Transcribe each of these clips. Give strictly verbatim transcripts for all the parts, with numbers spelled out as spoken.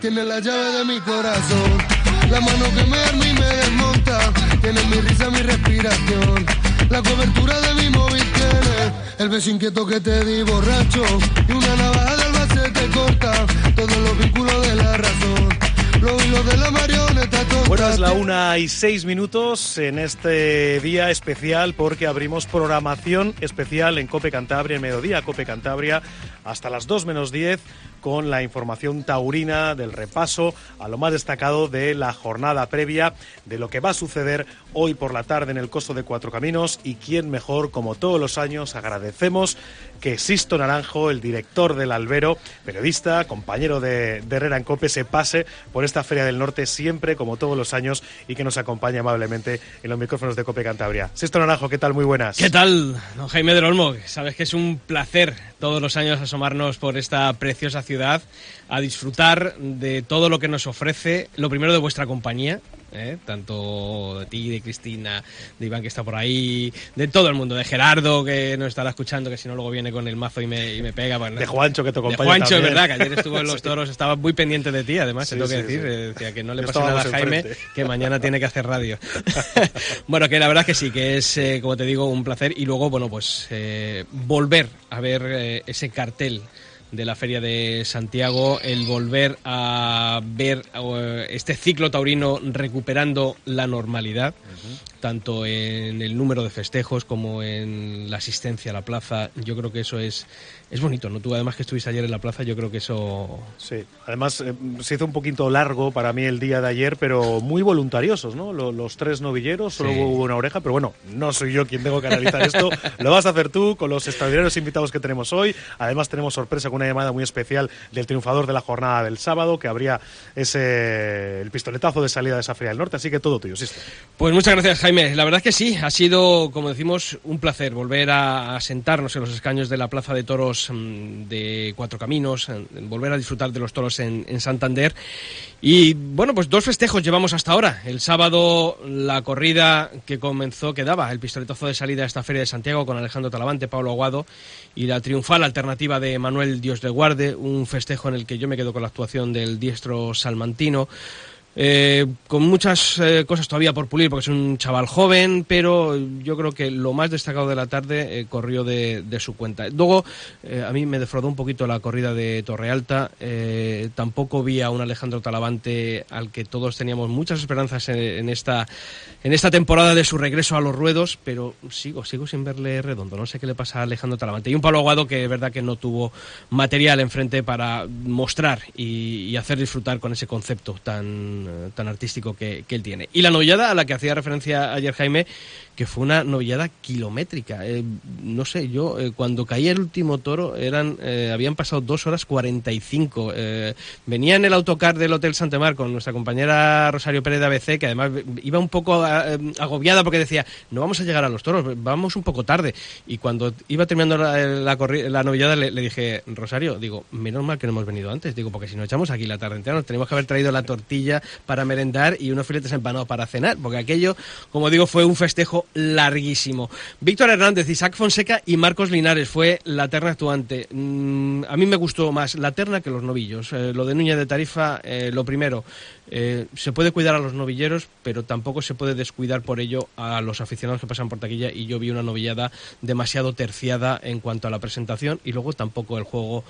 Tiene la llave de mi corazón, la mano que me arma y me desmonta. Tiene mi risa, mi respiración, la cobertura de mi móvil tiene el beso inquieto que te di borracho y una navaja de alba se te corta todos los vínculos de la razón, los hilos de la marioneta tonta. Bueno, es la una y seis minutos en este día especial porque abrimos programación especial en COPE Cantabria, en mediodía COPE Cantabria, hasta las dos menos diez, con la información taurina del repaso a lo más destacado de la jornada previa, de lo que va a suceder hoy por la tarde en el Coso de Cuatro Caminos. Y quién mejor, como todos los años, agradecemos que Sisto Naranjo, el director del Albero, periodista, compañero de, de Herrera en COPE, se pase por esta Feria del Norte siempre, como todos los años, y que nos acompañe amablemente en los micrófonos de COPE Cantabria. Sisto Naranjo, ¿qué tal? Muy buenas. ¿Qué tal, don Jaime del Olmo? Sabes que es un placer todos los años asomarnos por esta preciosa ciudad, a disfrutar de todo lo que nos ofrece, lo primero de vuestra compañía, ¿eh? Tanto de ti, de Cristina, de Iván que está por ahí, de todo el mundo, de Gerardo que nos estará escuchando, que si no luego viene con el mazo y me, y me pega. Bueno, de Juancho que te acompaña. De Juancho, también. Es verdad, que ayer estuvo en los sí. toros, estaba muy pendiente de ti, además, sí, te tengo sí, que decir, sí. decía que no le pase nada a Jaime, enfrente. Que mañana tiene que hacer radio. Bueno, que la verdad que sí, que es, eh, como te digo, un placer, y luego, bueno, pues eh, volver a ver eh, ese cartel de la Feria de Santiago, el volver a ver uh, este ciclo taurino recuperando la normalidad, uh-huh. tanto en el número de festejos como en la asistencia a la plaza. Yo creo que eso es, es bonito, ¿no? Tú además que estuviste ayer en la plaza, yo creo que eso... Sí, además eh, se hizo un poquito largo para mí el día de ayer, pero muy voluntariosos, ¿no? Los, los tres novilleros, solo sí. hubo una oreja, pero bueno, no soy yo quien tengo que analizar esto, lo vas a hacer tú con los extraordinarios invitados que tenemos hoy. Además tenemos sorpresa con una llamada muy especial del triunfador de la jornada del sábado, que habría ese el pistoletazo de salida de esa Feria del Norte, así que todo tuyo, Sisto. Pues muchas gracias, Jaime. La verdad es que sí, ha sido, como decimos, un placer volver a, a sentarnos en los escaños de la Plaza de Toros de Cuatro Caminos, volver a disfrutar de los toros en, en Santander. Y bueno, pues dos festejos llevamos hasta ahora. El sábado la corrida que comenzó, que daba el pistoletazo de salida a esta Feria de Santiago con Alejandro Talavante, Pablo Aguado, y la triunfal alternativa de Manuel Dios le guarde, un festejo en el que yo me quedo con la actuación del diestro salmantino. Eh, con muchas eh, cosas todavía por pulir porque es un chaval joven, pero yo creo que lo más destacado de la tarde eh, corrió de, de su cuenta. Luego eh, a mí me defraudó un poquito la corrida de Torrealta, eh, tampoco vi a un Alejandro Talavante al que todos teníamos muchas esperanzas en, en esta en esta temporada de su regreso a los ruedos, pero sigo sigo sin verle redondo, no sé qué le pasa a Alejandro Talavante. Y un Pablo Aguado que es verdad que no tuvo material enfrente para mostrar y, y hacer disfrutar con ese concepto tan tan artístico que, que él tiene. Y la novillada a la que hacía referencia ayer Jaime, que fue una novillada kilométrica. Eh, no sé, yo eh, cuando caía el último toro eran eh, habían pasado dos horas cuarenta y cinco. Eh, venía en el autocar del Hotel Santemar con nuestra compañera Rosario Pérez de A B C, que además iba un poco eh, agobiada porque decía, no vamos a llegar a los toros, vamos un poco tarde. Y cuando iba terminando la, la, la novillada le, le dije, Rosario, digo, menos mal que no hemos venido antes, digo, porque si nos echamos aquí la tarde entera nos tenemos que haber traído la tortilla para merendar y unos filetes empanados para cenar, porque aquello, como digo, fue un festejo larguísimo. Víctor Hernández, Isaac Fonseca y Marcos Linares fue la terna actuante. Mm, a mí me gustó más la terna que los novillos. Eh, lo de Núñez de Tarifa, eh, lo primero, eh, se puede cuidar a los novilleros, pero tampoco se puede descuidar por ello a los aficionados que pasan por taquilla, y yo vi una novillada demasiado terciada en cuanto a la presentación, y luego tampoco el juego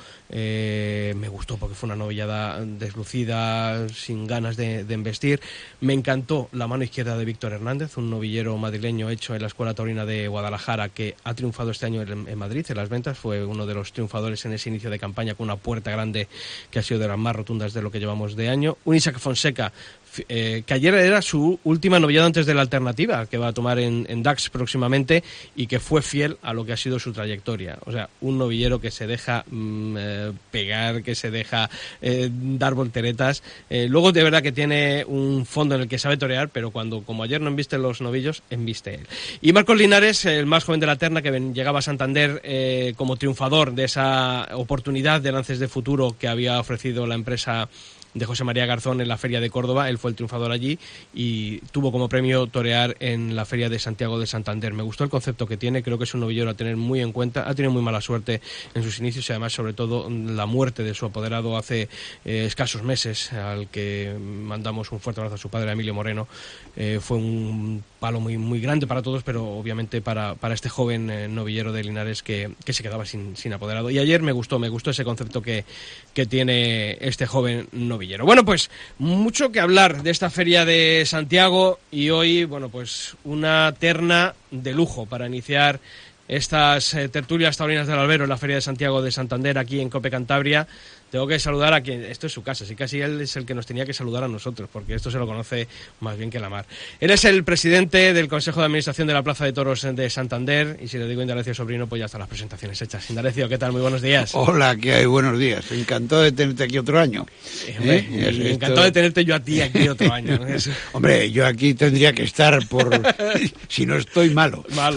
eh, me gustó, porque fue una novillada deslucida, sin ganas de, de investir. Me encantó la mano izquierda de Víctor Hernández, un novillero madrileño hecho en la Escuela Taurina de Guadalajara, que ha triunfado este año en, en Madrid, en las ventas. Fue uno de los triunfadores en ese inicio de campaña, con una puerta grande que ha sido de las más rotundas de lo que llevamos de año. Un Isaac Fonseca, eh, que ayer era su última novillada antes de la alternativa, que va a tomar en, en Dax próximamente, y que fue fiel a lo que ha sido su trayectoria. O sea, un novillero que se deja mmm, eh, pegar, que se deja eh, dar volteretas. Eh, luego, de verdad que tiene un fondo en el que sabe torear, pero cuando, como ayer no embiste los novillos, embiste él. Y Marcos Linares, el más joven de la terna, que ven, llegaba a Santander eh, como triunfador de esa oportunidad de lances de futuro que había ofrecido la empresa de José María Garzón en la Feria de Córdoba. Él fue el triunfador allí y tuvo como premio torear en la Feria de Santiago de Santander. Me gustó el concepto que tiene, creo que es un novillero a tener muy en cuenta. Ha tenido muy mala suerte en sus inicios y además, sobre todo, la muerte de su apoderado hace eh, escasos meses, al que mandamos un fuerte abrazo a su padre, Emilio Moreno. Eh, fue un palo muy muy grande para todos, pero obviamente para, para este joven eh, novillero de Linares que, que se quedaba sin, sin apoderado. Y ayer me gustó, me gustó ese concepto que, que tiene este joven novillero. Bueno, pues mucho que hablar de esta Feria de Santiago y hoy, bueno, pues una terna de lujo para iniciar estas eh, tertulias taurinas del Albero en la Feria de Santiago de Santander, aquí en COPE Cantabria. Tengo que saludar a quien... Esto es su casa, así casi él es el que nos tenía que saludar a nosotros, porque esto se lo conoce más bien que la mar. Él es el presidente del Consejo de Administración de la Plaza de Toros de Santander, y si le digo Indalecio Sobrino, pues ya están las presentaciones hechas. Indalecio, ¿qué tal? Muy buenos días. Hola, ¿qué hay? Buenos días. Encantado de tenerte aquí otro año. Eh, hombre, ¿Eh? Y encantado esto... de tenerte yo a ti aquí otro año. ¿No? Hombre, yo aquí tendría que estar por... si no estoy malo. Malo.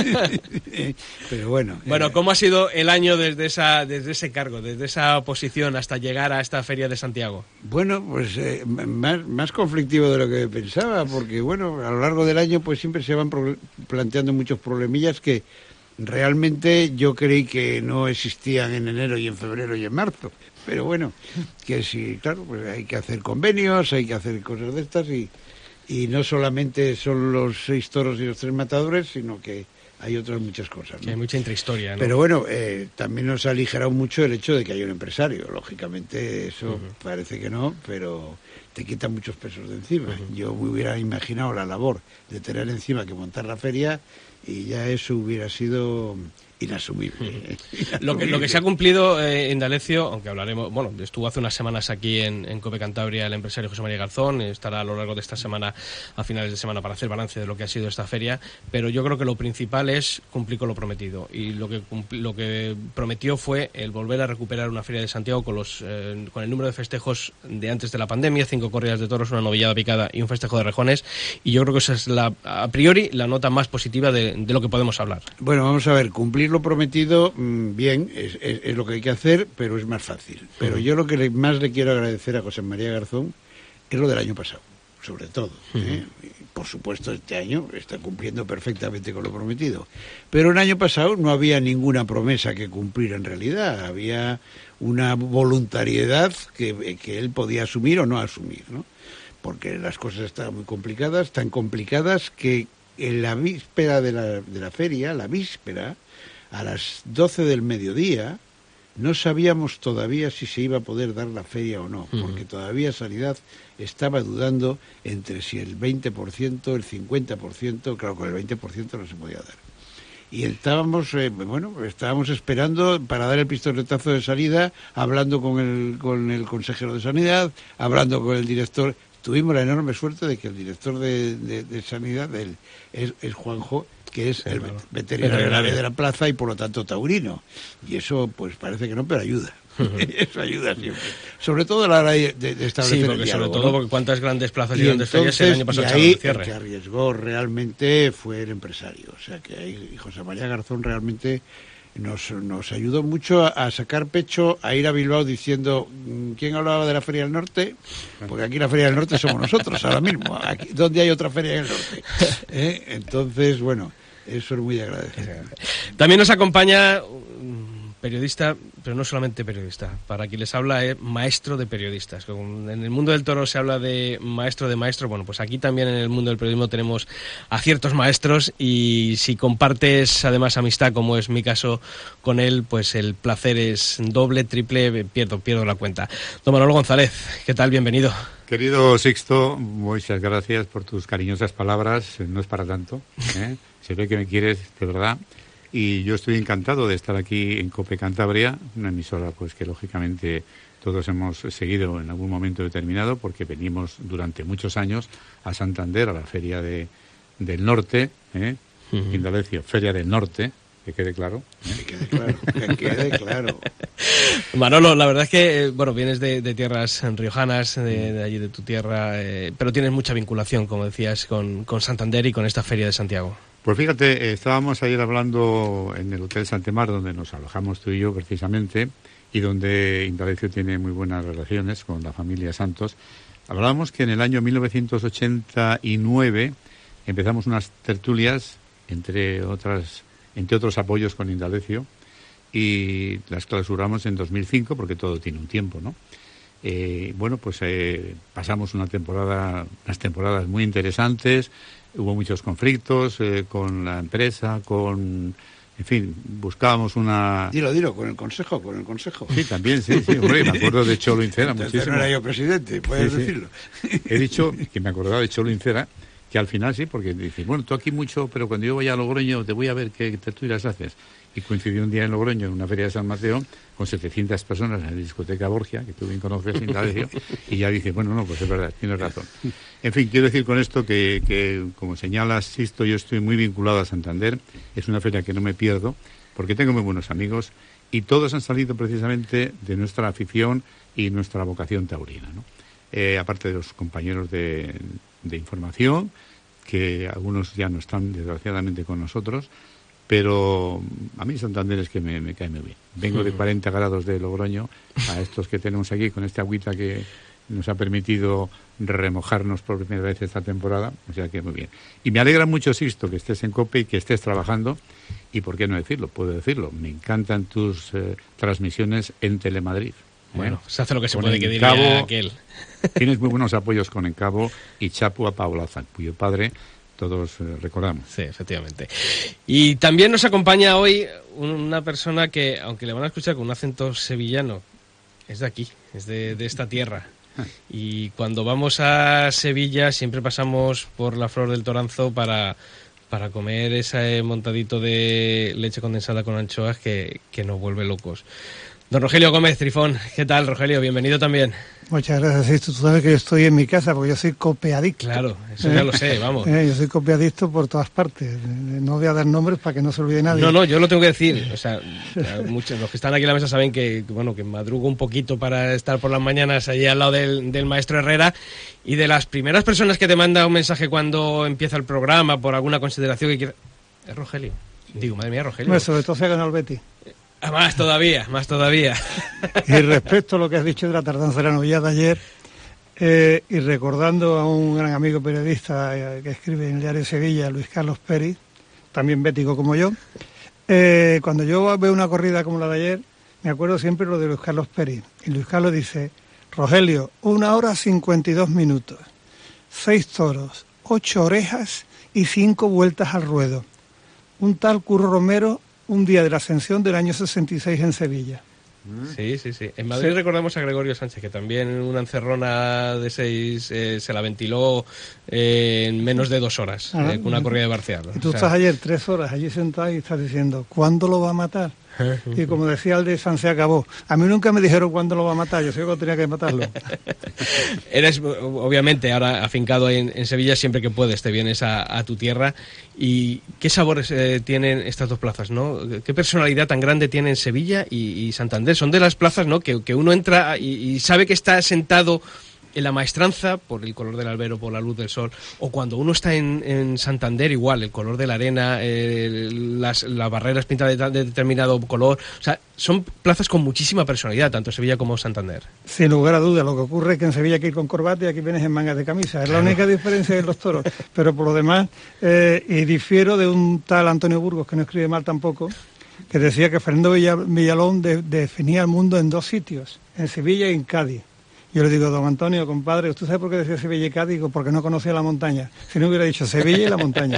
Pero bueno. Bueno, eh... ¿cómo ha sido el año desde esa desde ese cargo, desde esa posición hasta llegar a esta Feria de Santiago? Bueno, pues eh, más, más conflictivo de lo que pensaba, porque bueno, a lo largo del año pues siempre se van pro- planteando muchos problemillas que realmente yo creí que no existían en enero y en febrero y en marzo. Pero bueno, que sí, claro, pues hay que hacer convenios, hay que hacer cosas de estas y, y no solamente son los seis toros y los tres matadores, sino que hay otras muchas cosas, ¿no? Hay mucha intrahistoria, ¿no? Pero bueno, eh, también nos ha aligerado mucho el hecho de que hay un empresario. Lógicamente eso uh-huh. parece que no, pero te quita muchos pesos de encima. Uh-huh. Yo me hubiera imaginado la labor de tener encima que montar la feria y ya eso hubiera sido inasumible. Uh-huh. inasumible. Lo que, lo que se ha cumplido, eh, Indalecio, aunque hablaremos, bueno, estuvo hace unas semanas aquí en, en COPE Cantabria el empresario José María Garzón, estará a lo largo de esta semana, a finales de semana, para hacer balance de lo que ha sido esta feria, pero yo creo que lo principal es cumplir con lo prometido, y lo que cumpli, lo que prometió fue el volver a recuperar una feria de Santiago con los eh, con el número de festejos de antes de la pandemia, cinco corridas de toros, una novillada picada y un festejo de rejones, y yo creo que esa es la, a priori la nota más positiva de, de lo que podemos hablar. Bueno, vamos a ver, cumplir lo prometido, bien, es, es, es lo que hay que hacer, pero es más fácil. Pero uh-huh. yo lo que le, más le quiero agradecer a José María Garzón es lo del año pasado, sobre todo. Uh-huh. ¿eh? Por supuesto, este año está cumpliendo perfectamente con lo prometido. Pero el año pasado no había ninguna promesa que cumplir en realidad. Había una voluntariedad que, que él podía asumir o no asumir, ¿no? Porque las cosas estaban muy complicadas, tan complicadas que en la víspera de la, de la feria, la víspera, a las doce del mediodía, no sabíamos todavía si se iba a poder dar la feria o no, porque todavía Sanidad estaba dudando entre si el veinte por ciento, el cincuenta por ciento, claro, con el veinte por ciento no se podía dar. Y estábamos, eh, bueno, estábamos esperando para dar el pistoletazo de salida, hablando con el, con el consejero de Sanidad, hablando con el director. Tuvimos la enorme suerte de que el director de, de, de Sanidad el, es, es Juanjo, que es el claro. veterinario de la plaza y por lo tanto taurino. Y eso pues parece que no, pero ayuda. Uh-huh. Eso ayuda siempre. Sobre todo a la hora de, de establecer sí, porque el diálogo, sobre todo ¿no? porque cuántas grandes plazas y, y grandes ferias el año pasado y ahí el cierre. El que arriesgó realmente fue el empresario. O sea que ahí José María Garzón realmente nos, nos ayudó mucho a, a sacar pecho, a ir a Bilbao diciendo ¿quién hablaba de la Feria del Norte? Porque aquí la Feria del Norte somos nosotros ahora mismo. Aquí, ¿dónde hay otra Feria del Norte? ¿Eh? Entonces, bueno, eso es muy de agradecer. También nos acompaña un periodista, pero no solamente periodista. Para quien les habla es maestro de periodistas. En el mundo del toro se habla de maestro de maestros. Bueno, pues aquí también en el mundo del periodismo tenemos a ciertos maestros y si compartes además amistad, como es mi caso con él, pues el placer es doble, triple, pierdo, pierdo la cuenta. Don Manolo González, ¿qué tal? Bienvenido. Querido Sixto, muchas gracias por tus cariñosas palabras. No es para tanto, ¿eh? Se ve que me quieres de verdad. Y yo estoy encantado de estar aquí en COPE Cantabria, una emisora pues que lógicamente todos hemos seguido en algún momento determinado, porque venimos durante muchos años a Santander, a la Feria de, del Norte, ¿eh? Uh-huh. Indalecio, Feria del Norte, que quede claro. ¿eh? Que quede claro, que quede claro. Manolo, la verdad es que, bueno, vienes de, de tierras riojanas, de, de allí de tu tierra, eh, pero tienes mucha vinculación, como decías, con, con Santander y con esta Feria de Santiago. Pues fíjate, estábamos ayer hablando en el Hotel Santemar, donde nos alojamos tú y yo precisamente, y donde Indalecio tiene muy buenas relaciones con la familia Santos. Hablábamos que en el año mil novecientos ochenta y nueve empezamos unas tertulias, entre otras, entre otros apoyos con Indalecio, y las clausuramos en dos mil cinco, porque todo tiene un tiempo, ¿no? Eh, bueno, pues eh, pasamos una temporada, unas temporadas muy interesantes, hubo muchos conflictos eh, con la empresa, con... En fin, buscábamos una... Dilo, dilo, con el consejo, con el consejo. Sí, también, sí, sí, hombre, me acuerdo de Cholo Incera muchísimo. No era yo presidente, puedes sí, decirlo. Sí. He dicho que me acordaba de Cholo Incera, que al final sí, porque dice, bueno, tú aquí mucho, pero cuando yo vaya a Logroño te voy a ver qué tertulias haces. Y coincidió un día en Logroño, en una feria de San Mateo, con setecientas personas en la discoteca Borgia, que tú bien conoces, Indalecio, y ya dice, bueno, no, pues es verdad, tienes razón. En fin, quiero decir con esto que, que como señalas, Sisto, yo estoy muy vinculado a Santander, es una feria que no me pierdo, porque tengo muy buenos amigos, y todos han salido precisamente de nuestra afición y nuestra vocación taurina, ¿no? Eh, aparte de los compañeros de, de información, que algunos ya no están, desgraciadamente, con nosotros, pero a mí Santander es que me, me cae muy bien. Vengo de cuarenta grados de Logroño a estos que tenemos aquí, con esta agüita que nos ha permitido remojarnos por primera vez esta temporada, o sea que muy bien. Y me alegra mucho, Sisto, que estés en COPE y que estés trabajando, y por qué no decirlo, puedo decirlo, me encantan tus eh, transmisiones en Telemadrid. Bueno, se hace lo que se con puede, que Encabo, diría aquel. Tienes muy buenos apoyos con Encabo y Chapu a Paula Zan, cuyo padre todos eh, recordamos. Sí, efectivamente. Y también nos acompaña hoy una persona que, aunque le van a escuchar con un acento sevillano, es de aquí, es de, de esta tierra. Y cuando vamos a Sevilla siempre pasamos por la Flor del Toranzo para, para comer ese montadito de leche condensada con anchoas que, que nos vuelve locos. Don Rogelio Gómez Trifón, ¿qué tal, Rogelio? Bienvenido también. Muchas gracias. Tú sabes que yo estoy en mi casa porque yo soy copeadicto. Claro, eso ya ¿Eh? lo sé, vamos. ¿Eh? Yo soy copeadicto por todas partes. No voy a dar nombres para que no se olvide nadie. No, no, yo lo tengo que decir. O sea, muchos los que están aquí en la mesa saben que, bueno, que madrugo un poquito para estar por las mañanas allí al lado del, del maestro Herrera, y de las primeras personas que te manda un mensaje cuando empieza el programa por alguna consideración que quiera... Es Rogelio. Digo, madre mía, Rogelio. Bueno, sobre todo se ha ganado el Betis. Ah, más todavía, más todavía. Y respecto a lo que has dicho de la tardanza de la novilla de ayer, eh, y recordando a un gran amigo periodista eh, que escribe en el diario de Sevilla, Luis Carlos Pérez, también bético como yo, eh, cuando yo veo una corrida como la de ayer, me acuerdo siempre lo de Luis Carlos Pérez. Y Luis Carlos dice, Rogelio, una hora cincuenta y dos minutos, seis toros, ocho orejas y cinco vueltas al ruedo. Un tal Curro Romero, un día de la Ascensión del año sesenta y seis en Sevilla. Sí, sí, sí. En Madrid sí. Recordamos a Gregorio Sánchez, que también una encerrona de seis eh, se la ventiló eh, en menos de dos horas, ah, eh, con una corrida de Barcial. Y tú o sea... estás ayer tres horas allí sentado y estás diciendo, ¿cuándo lo va a matar? Y como decía el de San se acabó. A mí nunca me dijeron cuándo lo va a matar, yo sé que tenía que matarlo. Eres, obviamente, ahora afincado en, en Sevilla, siempre que puedes te vienes a, a tu tierra. ¿Y qué sabores eh, tienen estas dos plazas, no? ¿Qué personalidad tan grande tienen Sevilla y, y Santander? Son de las plazas, ¿no?, que, que uno entra y, y sabe que está sentado en la maestranza por el color del albero, por la luz del sol, o cuando uno está en, en Santander, igual, el color de la arena, eh, las, las barreras pintadas de, de determinado color. O sea, son plazas con muchísima personalidad, tanto Sevilla como Santander. Sin lugar a dudas, lo que ocurre es que en Sevilla hay que ir con corbata y aquí vienes en mangas de camisa. Es la única diferencia de los toros. Pero por lo demás, eh, y difiero de un tal Antonio Burgos, que no escribe mal tampoco, que decía que Fernando Villalón de, definía el mundo en dos sitios, en Sevilla y en Cádiz. Yo le digo, don Antonio, compadre, ¿usted sabe por qué decía Sevilla y Cádiz? Digo, porque no conocía la montaña. Si no hubiera dicho Sevilla y la montaña.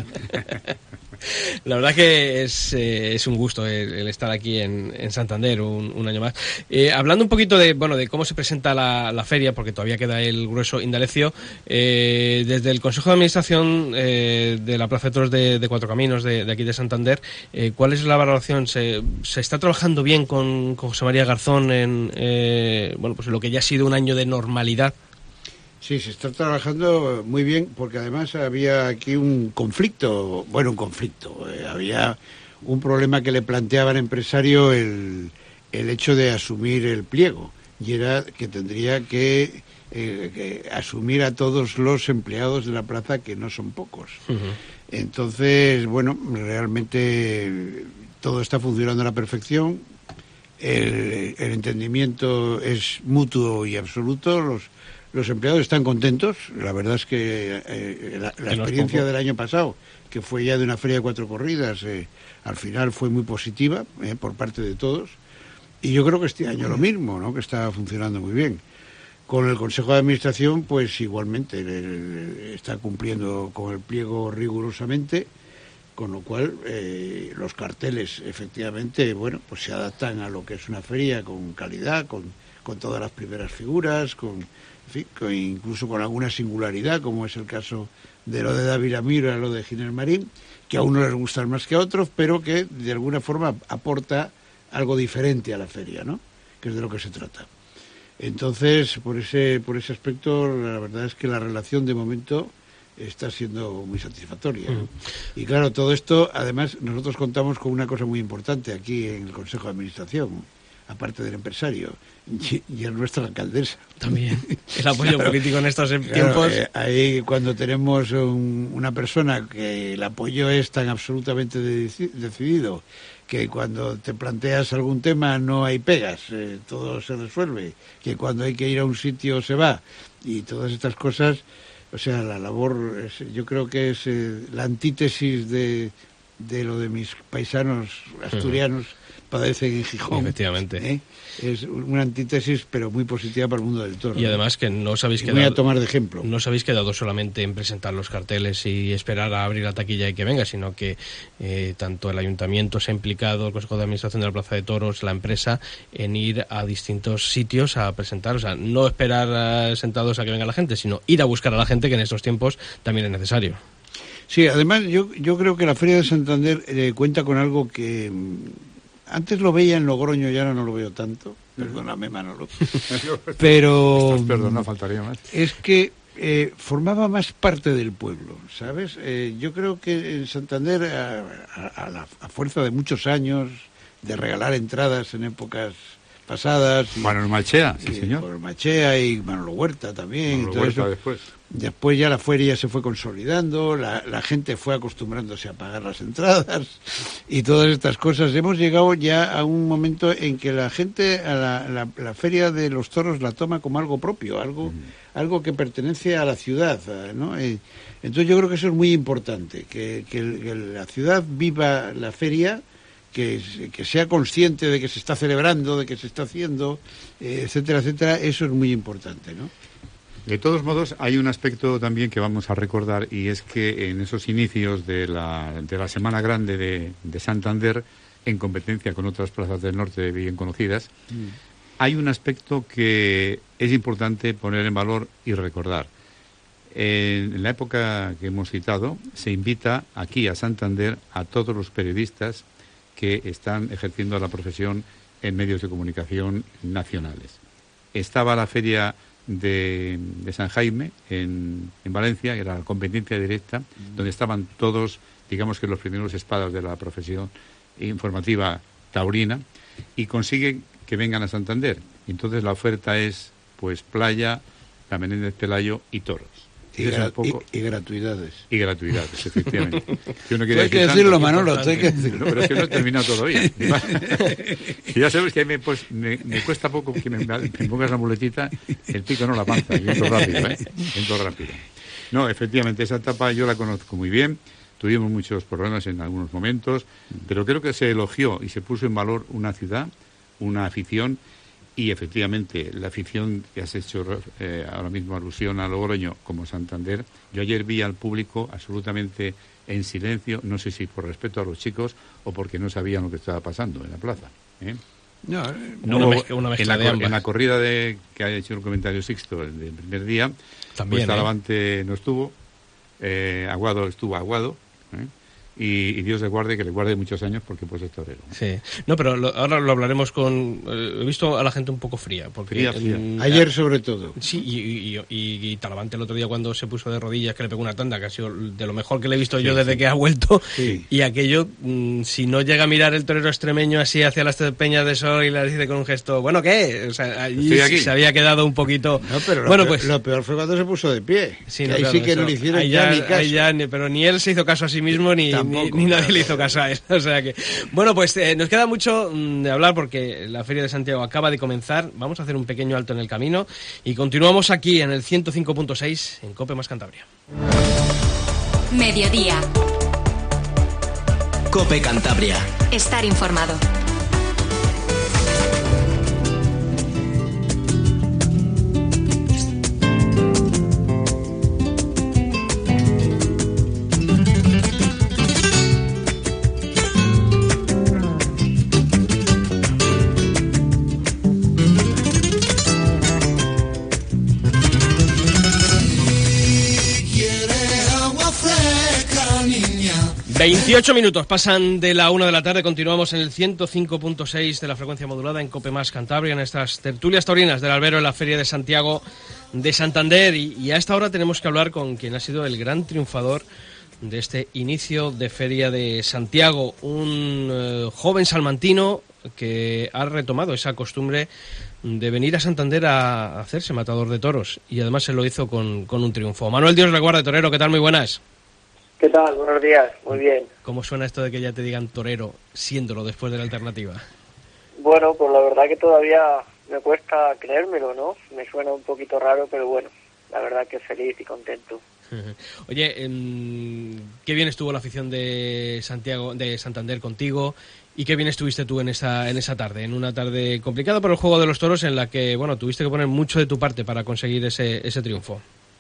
La verdad que es, eh, es un gusto el, el estar aquí en, en Santander un, un año más. Eh, hablando un poquito de bueno de cómo se presenta la, la feria, porque todavía queda el grueso Indalecio, eh, desde el Consejo de Administración eh, de la Plaza de Toros de, de Cuatro Caminos de, de aquí de Santander, eh, ¿cuál es la valoración? ¿Se, se está trabajando bien con, con José María Garzón en eh, bueno pues lo que ya ha sido un año de normalidad? Sí, se está trabajando muy bien, porque además había aquí un conflicto, bueno, un conflicto, eh, había un problema que le planteaba al empresario el, el hecho de asumir el pliego, y era que tendría que, eh, que asumir a todos los empleados de la plaza, que no son pocos. Uh-huh. Entonces, bueno, realmente todo está funcionando a la perfección. el, el entendimiento es mutuo y absoluto, los, los empleados están contentos, la verdad es que eh, la, la experiencia del año pasado, que fue ya de una feria de cuatro corridas, eh, al final fue muy positiva eh, por parte de todos, y yo creo que este año lo mismo, ¿no? Que está funcionando muy bien. Con el Consejo de Administración, pues igualmente el, el, está cumpliendo con el pliego rigurosamente, con lo cual eh, los carteles efectivamente, bueno, pues se adaptan a lo que es una feria con calidad, con, con todas las primeras figuras, con, en fin, con, incluso con alguna singularidad, como es el caso de lo de David Amira, lo de Ginés Marín, que a unos les gustan más que a otros, pero que de alguna forma aporta algo diferente a la feria, ¿no? Que es de lo que se trata. Entonces, por ese, por ese aspecto, la verdad es que la relación de momento está siendo muy satisfactoria, ¿no? Uh-huh. Y claro, todo esto, además, nosotros contamos con una cosa muy importante aquí en el Consejo de Administración, aparte del empresario, y, y es nuestra alcaldesa. También, el apoyo claro, político en estos tiempos. Claro, eh, ahí cuando tenemos un, una persona que el apoyo es tan absolutamente de, decidido, que cuando te planteas algún tema no hay pegas, eh, todo se resuelve, que cuando hay que ir a un sitio se va, y todas estas cosas. O sea, la labor, es, yo creo que es eh, la antítesis de, de lo de mis paisanos asturianos, uh-huh. padecen en Gijón. Efectivamente. ¿eh? Es una antítesis, pero muy positiva para el mundo del toro. Y además que no os habéis quedado... Voy a tomar de ejemplo. No os habéis quedado solamente en presentar los carteles y esperar a abrir la taquilla y que venga, sino que eh, tanto el ayuntamiento se ha implicado, el Consejo de Administración de la Plaza de Toros, la empresa, en ir a distintos sitios a presentar. O sea, no esperar uh, sentados a que venga la gente, sino ir a buscar a la gente, que en estos tiempos también es necesario. Sí, además yo, yo creo que la Feria de Santander eh, cuenta con algo que... Antes lo veía en Logroño y ahora no lo veo tanto. Perdóname, Manolo. Pero... Perdón, no faltaría más. Es que eh, formaba más parte del pueblo, ¿sabes? Eh, yo creo que en Santander, a, a, a, la, a fuerza de muchos años, de regalar entradas en épocas pasadas... Y, Manuel Machea, sí, y, señor. Manuel Machea y Manolo Huerta también. Manolo Huerta eso. después. Después ya la feria se fue consolidando, la, la gente fue acostumbrándose a pagar las entradas y todas estas cosas. Hemos llegado ya a un momento en que la gente a la, la, la feria de los toros la toma como algo propio, algo, mm. algo que pertenece a la ciudad, ¿no? Eh, entonces yo creo que eso es muy importante, que, que, el, que la ciudad viva la feria, que, que sea consciente de que se está celebrando, de que se está haciendo, eh, etcétera, etcétera. Eso es muy importante, ¿no? De todos modos, hay un aspecto también que vamos a recordar, y es que en esos inicios de la, de la Semana Grande de, de Santander, en competencia con otras plazas del norte bien conocidas, mm. hay un aspecto que es importante poner en valor y recordar. En la época que hemos citado, se invita aquí a Santander a todos los periodistas que están ejerciendo la profesión en medios de comunicación nacionales. Estaba la feria De, de San Jaime en, en Valencia, era la competencia directa, mm. donde estaban todos, digamos que los primeros espadas de la profesión informativa taurina, y consiguen que vengan a Santander. Entonces la oferta es pues playa, la Menéndez Pelayo y toros. Y, gra- poco... y, y gratuidades. Y gratuidades, efectivamente. Si uno quiere hay que decirlo, Manolo, hay que decirlo. No, pero es que no he terminado todavía. Y ya sabes que me, pues, me, me cuesta poco que me, me pongas la muletita, el pico no la panza, viento rápido, ¿eh? Viento rápido. No, efectivamente, esa etapa yo la conozco muy bien. Tuvimos muchos problemas en algunos momentos, pero creo que se elogió y se puso en valor una ciudad, una afición. Y efectivamente, la afición que has hecho eh, ahora mismo alusión a Logroño como Santander, yo ayer vi al público absolutamente en silencio, no sé si por respeto a los chicos o porque no sabían lo que estaba pasando en la plaza. ¿eh? No, no una, mezcla, una en, la, de en la corrida de que ha hecho el comentario Sixto el del primer día, también, pues Talavante ¿eh? no estuvo, eh, Aguado estuvo Aguado, ¿eh? Y, y Dios le guarde, que le guarde muchos años porque pues es torero. Sí, no, pero lo, ahora lo hablaremos con... Eh, he visto a la gente un poco fría. Porque, fría, fría. Eh, Ayer sobre todo. Sí, y, y, y, y Talavante el otro día cuando se puso de rodillas, que le pegó una tanda, que ha sido de lo mejor que le he visto sí, yo desde sí. que ha vuelto. Sí. Y aquello, mmm, si no llega a mirar el torero extremeño así hacia las peñas de sol y le dice con un gesto, ¿bueno qué? O sea, allí se había quedado un poquito... No, pero lo, bueno, peor, pues, lo peor fue cuando se puso de pie. Sí, no, no, ahí claro, sí que eso, no le hicieron ya, ya ni caso. Ya, pero ni él se hizo caso a sí mismo, ni, tampoco. Ni, ni nadie le hizo caso a él. O sea que, bueno, pues eh, nos queda mucho mm, de hablar porque la Feria de Santiago acaba de comenzar. Vamos a hacer un pequeño alto en el camino y continuamos aquí en el ciento cinco punto seis en COPE más Cantabria. Mediodía. COPE Cantabria. Estar informado. veintiocho minutos pasan de la una de la tarde, continuamos en el ciento cinco punto seis de la frecuencia modulada en COPE más Cantabria, en estas tertulias taurinas del albero en la Feria de Santiago de Santander, y, y a esta hora tenemos que hablar con quien ha sido el gran triunfador de este inicio de Feria de Santiago, un eh, joven salmantino que ha retomado esa costumbre de venir a Santander a hacerse matador de toros, y además se lo hizo con, con un triunfo. Manuel Dios Reguarde, torero, ¿qué tal? Muy buenas. ¿Qué tal? Buenos días, muy bien. ¿Cómo suena esto de que ya te digan torero, siéndolo después de la alternativa? Bueno, pues la verdad que todavía me cuesta creérmelo, ¿no? Me suena un poquito raro, pero bueno, la verdad que feliz y contento. Oye, qué bien estuvo la afición de Santiago, de Santander contigo, y qué bien estuviste tú en esa, en esa tarde, en una tarde complicada por el juego de los toros, en la que, bueno, tuviste que poner mucho de tu parte para conseguir ese, ese triunfo.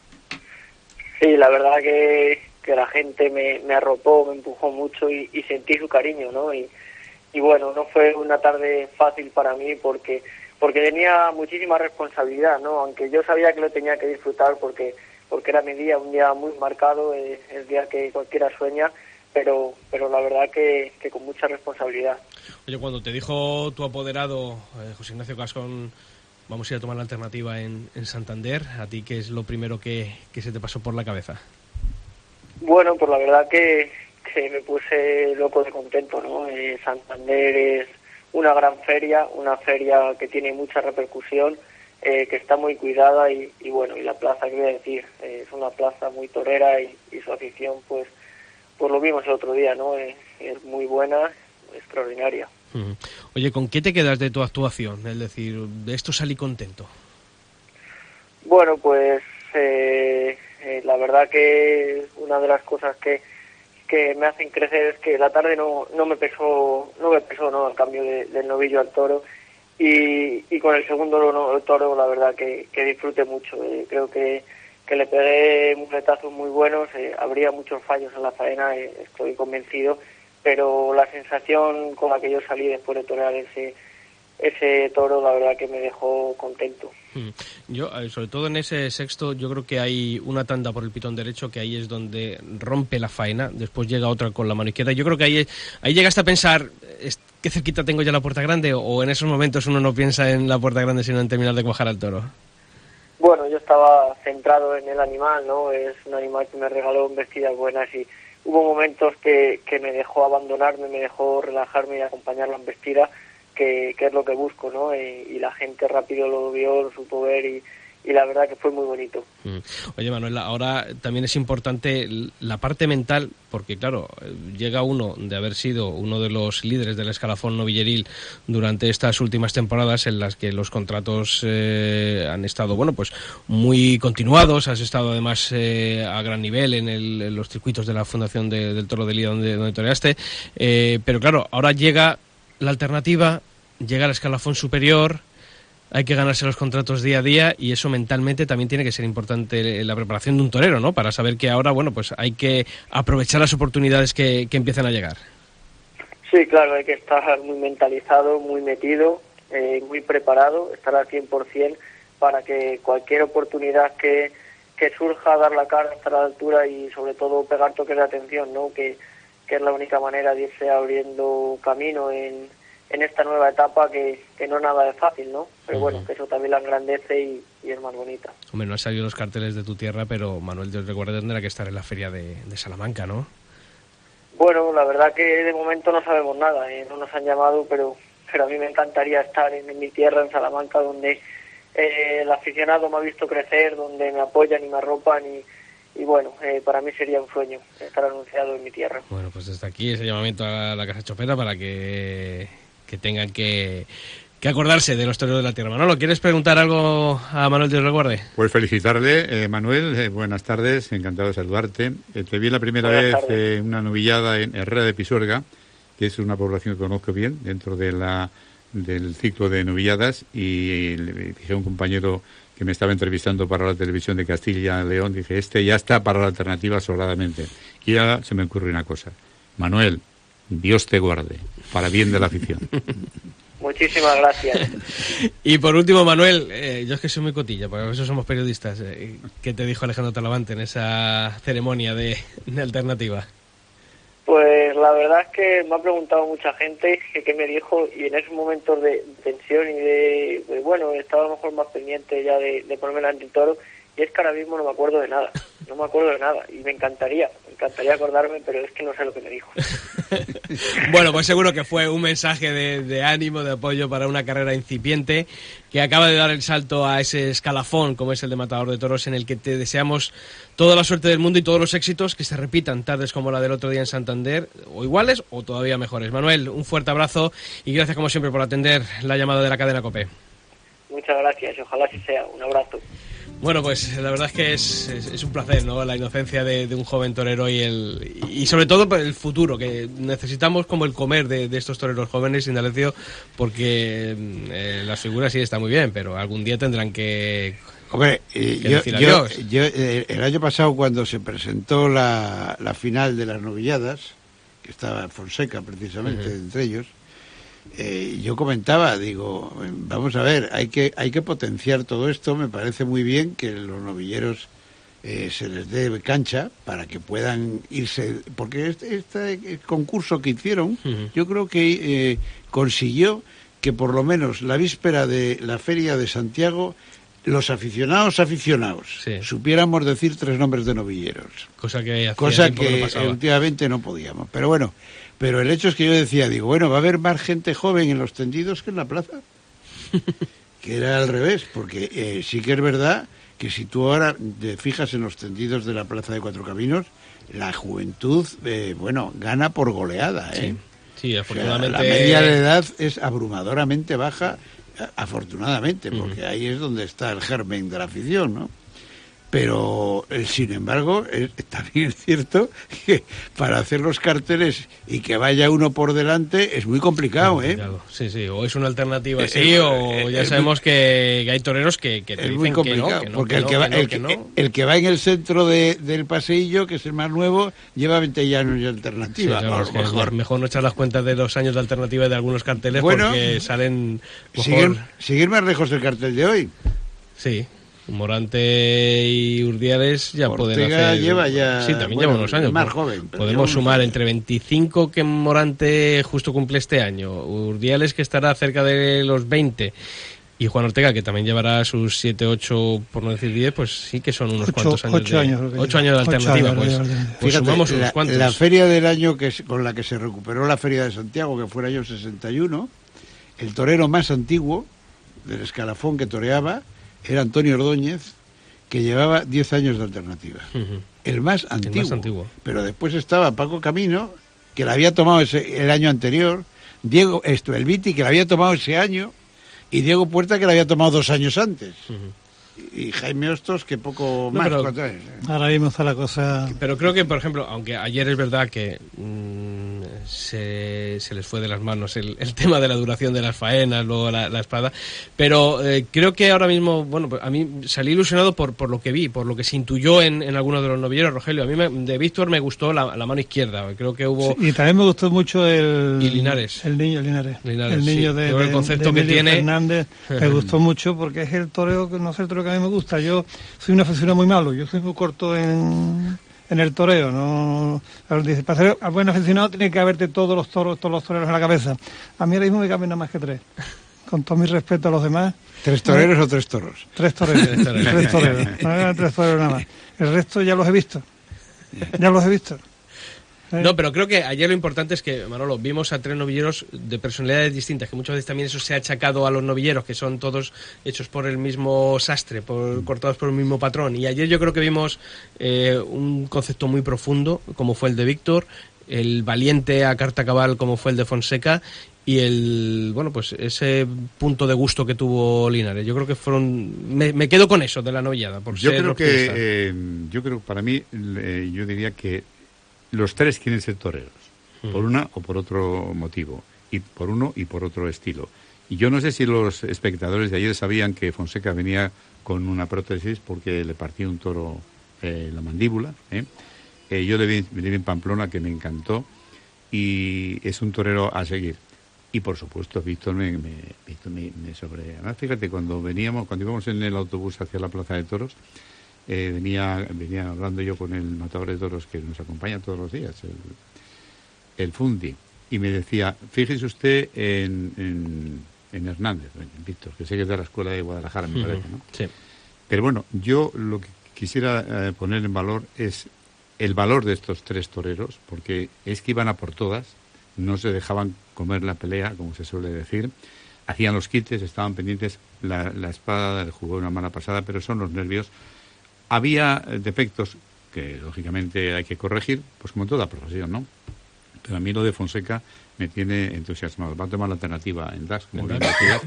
Sí, la verdad que... que la gente me, me arropó, me empujó mucho y, y sentí su cariño, ¿no? Y, y bueno, no fue una tarde fácil para mí porque porque tenía muchísima responsabilidad, ¿no? Aunque yo sabía que lo tenía que disfrutar porque porque era mi día, un día muy marcado, eh, el día que cualquiera sueña, pero pero la verdad que, que con mucha responsabilidad. Oye, cuando te dijo tu apoderado, eh, José Ignacio Cascón, vamos a ir a tomar la alternativa en, en Santander, ¿a ti qué es lo primero que, que se te pasó por la cabeza? Bueno, pues la verdad que, que me puse loco de contento, ¿no? Eh, Santander es una gran feria, una feria que tiene mucha repercusión, eh, que está muy cuidada y, y bueno, y la plaza, ¿qué voy a decir? Eh, es una plaza muy torera y, y su afición, pues, pues lo vimos el otro día, ¿no? Eh, es muy buena, extraordinaria. Uh-huh. Oye, ¿con qué te quedas de tu actuación? Es decir, de esto salí contento. Bueno, pues... Eh, Eh, la verdad que una de las cosas que, que me hacen crecer es que la tarde no, no me pesó, no me pesó, ¿no? El cambio de, del novillo al toro y, y con el segundo no, el toro la verdad que, que disfruté mucho. Eh, creo que, que le pegué muletazos muy buenos, eh, habría muchos fallos en la faena, eh, estoy convencido, pero la sensación con la que yo salí después de torear ese ese toro la verdad que me dejó contento. Yo, sobre todo en ese sexto, yo creo que hay una tanda por el pitón derecho que ahí es donde rompe la faena, después llega otra con la mano izquierda. Yo creo que ahí, ahí llegaste a pensar, ¿qué cerquita tengo ya la puerta grande? O en esos momentos uno no piensa en la puerta grande sino en terminar de cuajar al toro. Bueno, yo estaba centrado en el animal, ¿no? Es un animal que me regaló vestidas buenas y hubo momentos que, que me dejó abandonarme, me dejó relajarme y acompañar la embestida, que, que es lo que busco, ¿no? Y, y la gente rápido lo vio, lo supo ver y, y la verdad que fue muy bonito. Oye, Manuel, ahora también es importante la parte mental, porque claro, llega uno de haber sido uno de los líderes del escalafón novilleril durante estas últimas temporadas en las que los contratos eh, han estado, bueno, pues muy continuados, has estado además eh, a gran nivel en, el, en los circuitos de la Fundación de, del Toro de Lía donde, donde toreaste, eh, pero claro, ahora llega la alternativa, llega al escalafón superior, hay que ganarse los contratos día a día y eso mentalmente también tiene que ser importante la preparación de un torero, ¿no? Para saber que ahora, bueno, pues hay que aprovechar las oportunidades que, que empiezan a llegar. Sí, claro, hay que estar muy mentalizado, muy metido, eh, muy preparado, estar al cien por ciento para que cualquier oportunidad que, que surja, dar la cara, estar a la altura y sobre todo pegar toques de atención, ¿no? Que que es la única manera de irse abriendo camino en, en esta nueva etapa que, que no nada es fácil, ¿no? Pero bueno, que eso también la engrandece y, y es más bonita. Hombre, no han salido los carteles de tu tierra, pero Manuel, Dios recuerda, tendrá que estar en la feria de, de Salamanca, ¿no? Bueno, la verdad que de momento no sabemos nada, ¿eh? No nos han llamado, pero, pero a mí me encantaría estar en, en mi tierra, en Salamanca, donde eh, el aficionado me ha visto crecer, donde me apoyan y me arropan y y bueno, eh, para mí sería un sueño estar anunciado en mi tierra. Bueno, pues desde aquí ese llamamiento a la Casa Chopera para que, que tengan que, que acordarse de los toreros de la tierra. Manolo, ¿quieres preguntar algo a Manuel Dios reguarde? Pues felicitarle, eh, Manuel, eh, buenas tardes, encantado de saludarte. Eh, te vi la primera Buenas vez eh, una novillada en Herrera de Pisuerga, que es una población que conozco bien dentro de la del ciclo de novilladas, y le dije a un compañero que me estaba entrevistando para la televisión de Castilla y León, dije, este ya está para la alternativa sobradamente. Y ya se me ocurre una cosa. Manuel, Dios te guarde, para bien de la afición. Muchísimas gracias. Y por último, Manuel, eh, yo es que soy muy cotilla, porque por eso somos periodistas. Eh, ¿Qué te dijo Alejandro Talavante en esa ceremonia de, de alternativa? Pues la verdad es que me ha preguntado mucha gente que qué me dijo, y en esos momentos de tensión y de, de bueno, estaba a lo mejor más pendiente ya de, de ponerme delante del toro, y es que ahora mismo no me acuerdo de nada, no me acuerdo de nada, y me encantaría, me encantaría acordarme, pero es que no sé lo que me dijo. Bueno, pues seguro que fue un mensaje de, de ánimo, de apoyo para una carrera incipiente que acaba de dar el salto a ese escalafón como es el de Matador de Toros, en el que te deseamos toda la suerte del mundo y todos los éxitos, que se repitan tardes como la del otro día en Santander, o iguales o todavía mejores. Manuel, un fuerte abrazo y gracias como siempre por atender la llamada de la cadena COPE. Muchas gracias, ojalá así sea, un abrazo. Bueno, pues la verdad es que es, es, es un placer, ¿no? La inocencia de, de un joven torero y el y sobre todo el futuro, que necesitamos como el comer de, de estos toreros jóvenes, Indalecio, porque eh, las figuras sí están muy bien, pero algún día tendrán que... Hombre, eh, que yo, decir yo, adiós. yo eh, el año pasado cuando se presentó la, la final de las novilladas, que estaba Fonseca precisamente, uh-huh, entre ellos, Eh, yo comentaba, digo, vamos a ver, hay que hay que potenciar todo esto. Me parece muy bien que los novilleros eh, se les dé cancha para que puedan irse, porque este, este concurso que hicieron, uh-huh, yo creo que eh, consiguió que por lo menos la víspera de la Feria de Santiago los aficionados aficionados sí. supiéramos decir tres nombres de novilleros, cosa que hacía cosa tiempo que, que no últimamente no podíamos, pero bueno. Pero el hecho es que yo decía, digo, bueno, va a haber más gente joven en los tendidos que en la plaza. Que era al revés, porque eh, sí que es verdad que si tú ahora te fijas en los tendidos de la Plaza de Cuatro Caminos, la juventud, eh, bueno, gana por goleada, ¿eh? Sí, sí, afortunadamente. O sea, la media de edad es abrumadoramente baja, afortunadamente, porque uh-huh, ahí es donde está el germen de la afición, ¿no? Pero, eh, sin embargo, es, también es cierto que para hacer los carteles y que vaya uno por delante es muy complicado, ¿eh? Sí, sí, o es una alternativa así, eh, o eh, ya sabemos muy, que, que hay toreros que, que te es dicen muy complicado, que no, que no, porque que el, que no, va, que no, el, que no. el que va en el centro de, del paseillo, que es el más nuevo, lleva veinte años de alternativa. Sí, claro, es que mejor. mejor no echar las cuentas de los años de alternativa de algunos carteles, bueno, porque salen mejor... Seguir, seguir más lejos el cartel de hoy. Sí. Morante y Urdiales ya Ortega pueden hacer... lleva ya... Sí, también bueno, lleva unos años. Más joven. Podemos sumar años. entre veinticinco que Morante justo cumple este año, Urdiales que estará cerca de los veinte y Juan Ortega que también llevará sus siete, ocho, por no decir diez, pues sí que son unos ocho, cuantos años. ocho años. De, ocho años de alternativa, años, pues, pues Fíjate, sumamos unos la, cuantos. La feria del año que con la que se recuperó la Feria de Santiago, que fue el año sesenta y uno, el torero más antiguo del escalafón que toreaba era Antonio Ordóñez, que llevaba diez años de alternativa. Uh-huh. El más antiguo. El más antiguo. Pero después estaba Paco Camino, que la había tomado ese, el año anterior, Diego esto, el Viti, que la había tomado ese año, y Diego Puerta, que la había tomado dos años antes. Uh-huh. Y Jaime Hostos, que poco no, más. Pero, años, ¿eh? Ahora mismo está la cosa... Pero creo que, por ejemplo, aunque ayer es verdad que mmm, se, se les fue de las manos el, el tema de la duración de las faenas, luego la, la espada, pero eh, creo que ahora mismo, bueno, a mí salí ilusionado por, por lo que vi, por lo que se intuyó en, en algunos de los novilleros, Rogelio. A mí me, de Víctor me gustó la, la mano izquierda, creo que hubo... Sí, y también me gustó mucho el... Y Linares. El niño Linares. Linares el niño sí. de, el concepto de que tiene... Fernández, me gustó mucho porque es el toreo, que no es el toreo que a mí me gusta. Yo soy un aficionado muy malo, yo soy muy corto en, en el toreo, no dice, para ser a buen aficionado tiene que haberte todos los toros, todos los toreros en la cabeza. A mí ahora mismo me caben nada más que tres. Con todo mi respeto a los demás. ¿Tres toreros ¿no? o tres toros? Tres toreros, tres toreros, no, tres toreros nada más. El resto ya los he visto, ya los he visto. No, pero creo que ayer lo importante es que, Manolo, vimos a tres novilleros de personalidades distintas, que muchas veces también eso se ha achacado a los novilleros, que son todos hechos por el mismo sastre, por, cortados por el mismo patrón. Y ayer yo creo que vimos eh, un concepto muy profundo, como fue el de Víctor, el valiente a carta cabal, como fue el de Fonseca, y el bueno pues ese punto de gusto que tuvo Linares. Yo creo que fueron me, me quedo con eso de la novillada, por yo ser creo optimista. que eh, yo creo para mí eh, yo diría que los tres quieren ser toreros, mm. por una o por otro motivo, y por uno y por otro estilo. Y yo no sé si los espectadores de ayer sabían que Fonseca venía con una prótesis porque le partía un toro eh, la mandíbula, ¿eh? Eh, yo le vi, le vi en Pamplona, que me encantó, y es un torero a seguir. Y por supuesto, Víctor me, me, Víctor me, me sobre... Además, fíjate, cuando veníamos, cuando íbamos en el autobús hacia la Plaza de Toros, eh, venía, venía hablando yo con el matador de toros que nos acompaña todos los días, el, el Fundi, y me decía, fíjese usted en, en, en Hernández, en Víctor, que sé que es de la escuela de Guadalajara, me parece, ¿no? Sí. Pero bueno, yo lo que quisiera eh, poner en valor es el valor de estos tres toreros, porque es que iban a por todas, no se dejaban comer la pelea, como se suele decir, hacían los quites, estaban pendientes, la, la espada jugó una mala pasada, pero son los nervios. Había defectos que lógicamente hay que corregir, pues como en toda profesión, ¿no? Pero a mí lo de Fonseca me tiene entusiasmado. Va a tomar la alternativa en D A S, como bien decía.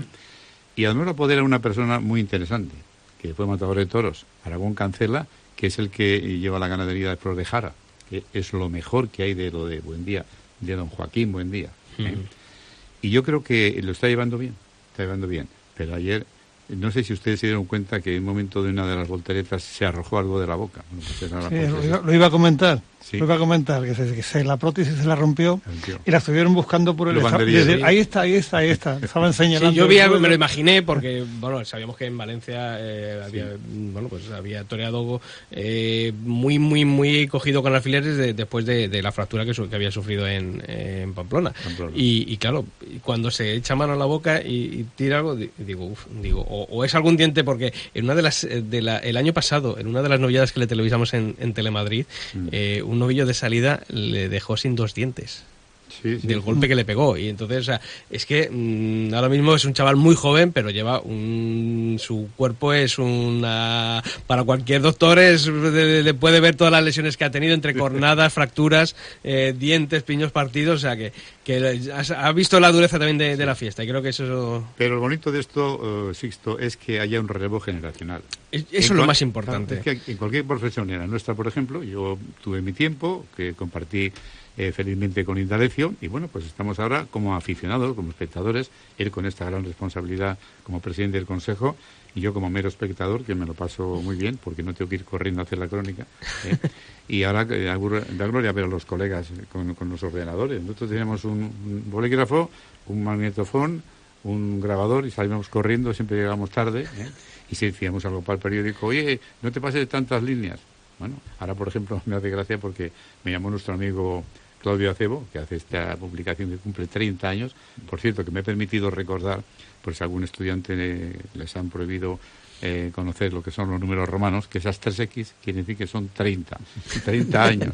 Y además lo poder era una persona muy interesante, que fue matador de toros, Aragón Cancela, que es el que lleva la ganadería de Flor de Jara, que es lo mejor que hay de lo de Buendía, de don Joaquín Buendía. ¿eh? Uh-huh. Y yo creo que lo está llevando bien, está llevando bien. Pero ayer, no sé si ustedes se dieron cuenta que en un momento de una de las volteretas se arrojó algo de la boca. Bueno, pues era la sí, lo iba, lo iba a comentar. Sí. Lo iba a comentar, que, se, que se, la prótesis se la rompió y la estuvieron buscando por el estado. Ahí está, ahí está, ahí está. Estaban señalando. Sí, yo vi algo, me lo imaginé, porque bueno, sabíamos que en Valencia eh, había, sí. bueno, pues había toreado eh, muy, muy, muy cogido con alfileres de, después de, de la fractura que, su, que había sufrido en, eh, en Pamplona. Pamplona. Y, y claro, cuando se echa mano a la boca y, y tira algo, digo, uf, digo, o, o es algún diente, porque en una de las, de la, el año pasado, en una de las novilladas que le televisamos en, en Telemadrid, mm. eh, un novillo de salida le dejó sin dos dientes. Sí, sí, del golpe sí. que le pegó. Y entonces, o sea, es que mmm, ahora mismo es un chaval muy joven, pero lleva un... su cuerpo es una... para cualquier doctor es, le, le puede ver todas las lesiones que ha tenido, entre cornadas, fracturas, eh, dientes, piños partidos, o sea, que, que ha visto la dureza también de, de la fiesta, y creo que eso... Pero lo bonito de esto, uh, Sixto, es que haya un relevo generacional. Es, eso es lo más importante. Claro, es que en cualquier profesión, en la nuestra, por ejemplo, yo tuve mi tiempo, que compartí Eh, felizmente con Indalecio, y bueno, pues estamos ahora como aficionados, como espectadores, él con esta gran responsabilidad como presidente del Consejo, y yo como mero espectador, que me lo paso muy bien, porque no tengo que ir corriendo a hacer la crónica, ¿eh? Y ahora eh, da gloria ver a los colegas con, con los ordenadores. Nosotros teníamos un, un bolígrafo, un magnetofón, un grabador, y salíamos corriendo, siempre llegábamos tarde, ¿eh? Y si decíamos algo para el periódico, oye, no te pases de tantas líneas. Bueno, ahora, por ejemplo, me hace gracia porque me llamó nuestro amigo Claudio Acebo, que hace esta publicación que cumple treinta años. Por cierto, que me he permitido recordar, por si a algún estudiante eh, les han prohibido eh, conocer lo que son los números romanos, que esas tres equis quieren decir que son treinta, treinta años.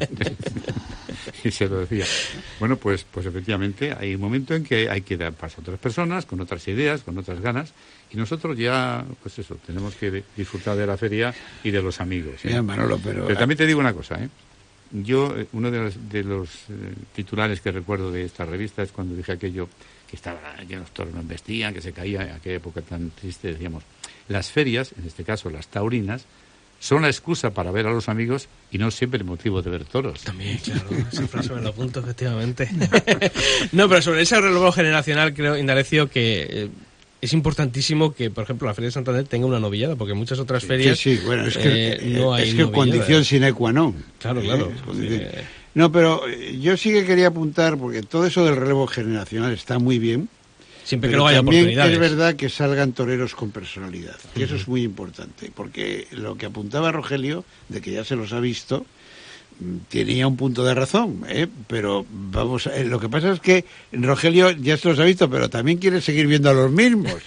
Y se lo decía. Bueno, pues, pues efectivamente hay un momento en que hay que dar paso a otras personas, con otras ideas, con otras ganas, y nosotros ya, pues eso, tenemos que disfrutar de la feria y de los amigos. ¿eh? Mira, Manolo, pero... pero también te digo una cosa, ¿eh? Yo, uno de los, de los eh, titulares que recuerdo de esta revista es cuando dije aquello, que estaba, que los toros no embestían, que se caía, en aquella época tan triste, decíamos, las ferias, en este caso las taurinas, son la excusa para ver a los amigos y no siempre el motivo de ver toros. También, claro, esa frase me lo apunto, efectivamente. No, pero sobre ese relevo generacional, creo, Indalecio, que... Eh, es importantísimo que, por ejemplo, la Feria de Santander tenga una novillada, porque muchas otras ferias sí, sí, bueno, es que, eh, no hay es que condición sine qua non. Claro, claro. Eh, sí. No, pero yo sí que quería apuntar, porque todo eso del relevo generacional está muy bien. Siempre que no haya oportunidades. También es verdad que salgan toreros con personalidad, y eso uh-huh. es muy importante, porque lo que apuntaba Rogelio, de que ya se los ha visto, tenía un punto de razón, ¿eh? Pero vamos, eh, lo que pasa es que Rogelio ya se los ha visto, pero también quiere seguir viendo a los mismos.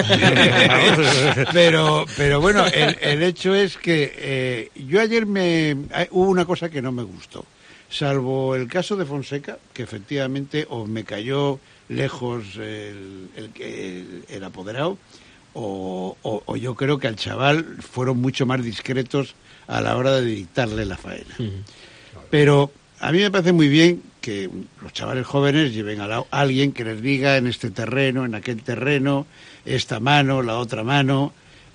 pero, pero bueno, el, el hecho es que eh, yo ayer me hubo una cosa que no me gustó. salvo el caso de Fonseca, que efectivamente o me cayó lejos el, el, el, el apoderado, o, o, o yo creo que al chaval fueron mucho más discretos a la hora de dictarle la faena. Uh-huh. Pero a mí me parece muy bien que los chavales jóvenes lleven a, la, a alguien que les diga en este terreno, en aquel terreno, esta mano, la otra mano,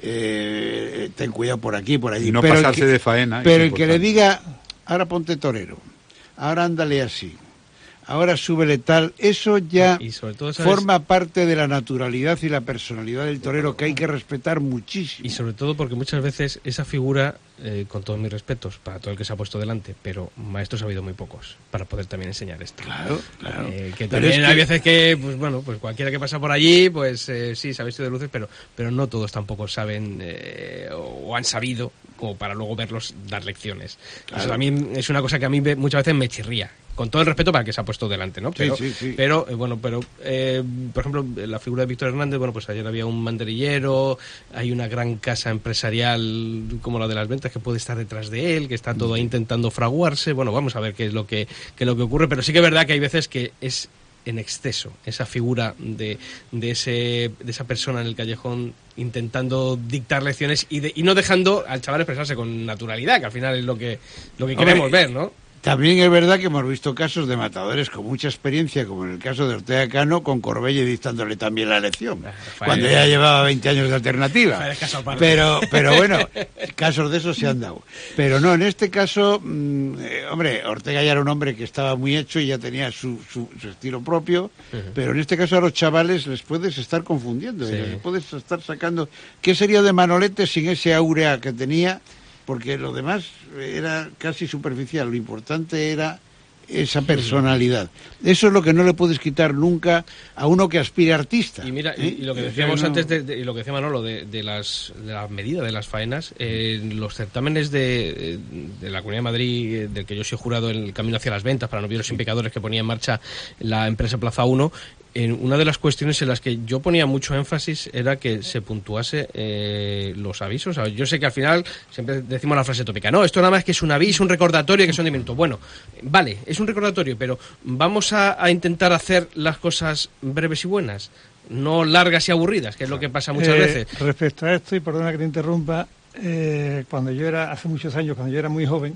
eh, ten cuidado por aquí, por allí. Y no pero pasarse el que, de faena. Pero el que le diga, ahora ponte torero, ahora ándale así, ahora súbele tal, eso ya y sobre todo, ¿sabes?, forma parte de la naturalidad y la personalidad del torero, que hay que respetar muchísimo. Y sobre todo porque muchas veces esa figura, eh, con todos mis respetos para todo el que se ha puesto delante, pero maestros ha habido muy pocos para poder también enseñar esto. Claro, claro. Eh, que también hay que... veces que, pues bueno, pues cualquiera que pasa por allí, pues eh, sí, se ha visto de luces, pero, pero no todos tampoco saben eh, o han sabido como para luego verlos dar lecciones. Claro. Eso a mí es una cosa que a mí muchas veces me chirría. Con todo el respeto para el que se ha puesto delante, ¿no? Pero, sí, sí, sí. pero eh, bueno, pero eh, por ejemplo, la figura de Víctor Hernández, bueno, pues ayer había un manderillero, hay una gran casa empresarial como la de las ventas que puede estar detrás de él, que está todo ahí intentando fraguarse. Bueno, vamos a ver qué es lo que, qué es lo que ocurre, pero sí que es verdad que hay veces que es en exceso esa figura de, de ese de esa persona en el callejón intentando dictar lecciones y, de, y no dejando al chaval expresarse con naturalidad, que al final es lo que lo que queremos Hombre, ver, ¿no? También es verdad que hemos visto casos de matadores con mucha experiencia, como en el caso de Ortega Cano, con Corbelle dictándole también la lección, ah, cuando ya llevaba veinte años de alternativa. Pero, pero bueno, casos de esos se han dado. Pero no, en este caso, mmm, eh, hombre, Ortega ya era un hombre que estaba muy hecho y ya tenía su, su, su estilo propio, uh-huh. pero en este caso a los chavales les puedes estar confundiendo, sí. les puedes estar sacando... ¿Qué sería de Manolete sin ese áurea que tenía? Porque lo demás era casi superficial, lo importante era esa personalidad. Eso es lo que no le puedes quitar nunca a uno que aspira a artista. Y mira, ¿eh? y, y lo que decíamos no... antes, de, de, y lo que decía Manolo, de, de, las, de la medida de las faenas, eh, los certámenes de, de la Comunidad de Madrid, del que yo soy jurado en el Camino hacia las Ventas, para novilleros y pecadores, que ponía en marcha la empresa Plaza uno, en una de las cuestiones en las que yo ponía mucho énfasis era que se puntuase eh, los avisos. O sea, yo sé que al final siempre decimos la frase tópica, no, esto nada más que es un aviso, un recordatorio, que son diez minutos. Bueno, vale, es un recordatorio, pero vamos a, a intentar hacer las cosas breves y buenas, no largas y aburridas, que es lo que pasa muchas eh, veces. Respecto a esto, y perdona que te interrumpa, eh, cuando yo era, hace muchos años, cuando yo era muy joven,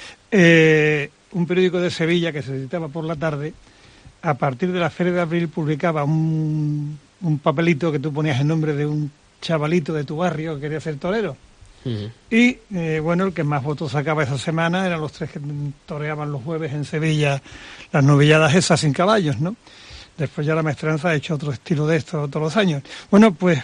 eh, un periódico de Sevilla que se editaba por la tarde, a partir de la Feria de Abril publicaba un, un papelito que tú ponías el nombre de un chavalito de tu barrio que quería ser torero. Uh-huh. Y, eh, bueno, el que más votos sacaba esa semana eran los tres que toreaban los jueves en Sevilla, las novilladas esas sin caballos, ¿no? Después ya la maestranza ha hecho otro estilo de esto todos los años. Bueno, pues,